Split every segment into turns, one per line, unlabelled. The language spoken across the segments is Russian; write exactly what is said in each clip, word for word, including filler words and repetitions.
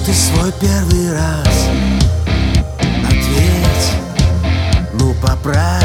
ты свой первый раз? Ответь, ну поправь.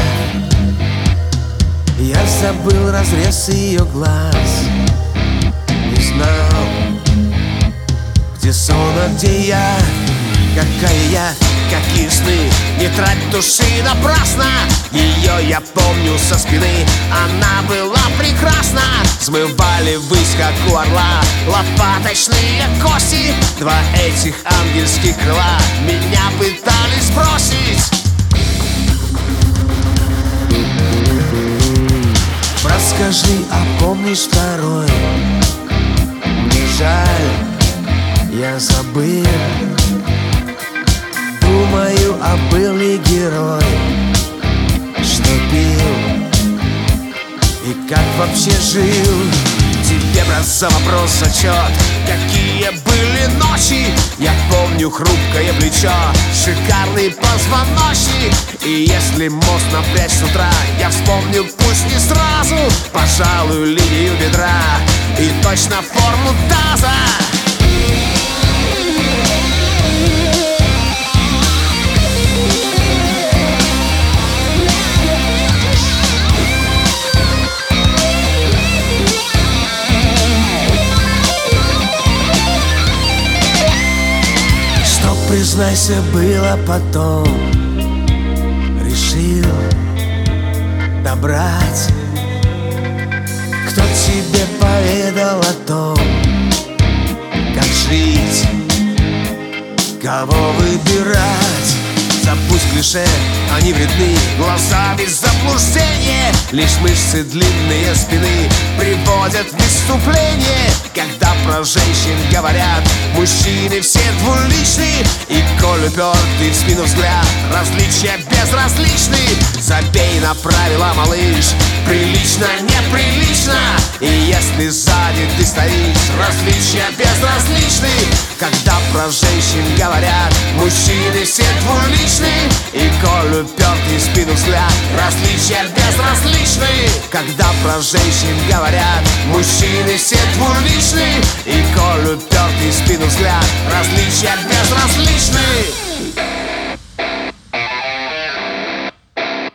Я забыл разрез ее глаз, не знал, где сон, а где я. Какая я, какие сны, не трать души напрасно. Ее я помню со спины, она была прекрасна. Смывали ввысь, как у орла, лопаточные кости. Два этих ангельских крыла меня пытались бросить. Расскажи, а помнишь второй? Мне жаль, я забыл. Думаю, а был ли герой, что пил и как вообще жил? Тебе, брат, за вопрос зачет. Какие были ночи? Я помню хрупкое плечо, шикарный позвоночник. И если мозг напрячь с утра, я вспомню, пусть не сразу, пожалуй, линию бедра и точно форму таза. Признайся, было потом, решил добрать. Кто тебе поведал о том, как жить, кого выбирать? Забудь клише, они вредны, глаза без заблуждения. Лишь мышцы длинные спины приводят в выступление. Когда про женщин говорят, мужчины все двуличны. И коль упертый в спину взгляд, различия безразличны. Забей на правила, малыш, прилично, неприлично. И если сзади ты стоишь, различия безразличны. Когда про женщин говорят, мужчины все двуличны. И коль упертый в спину взгляд, различия безразличны. Когда про женщин говорят, мужчины все двуличны. И коль упертый в спину взгляд, различия безразличны.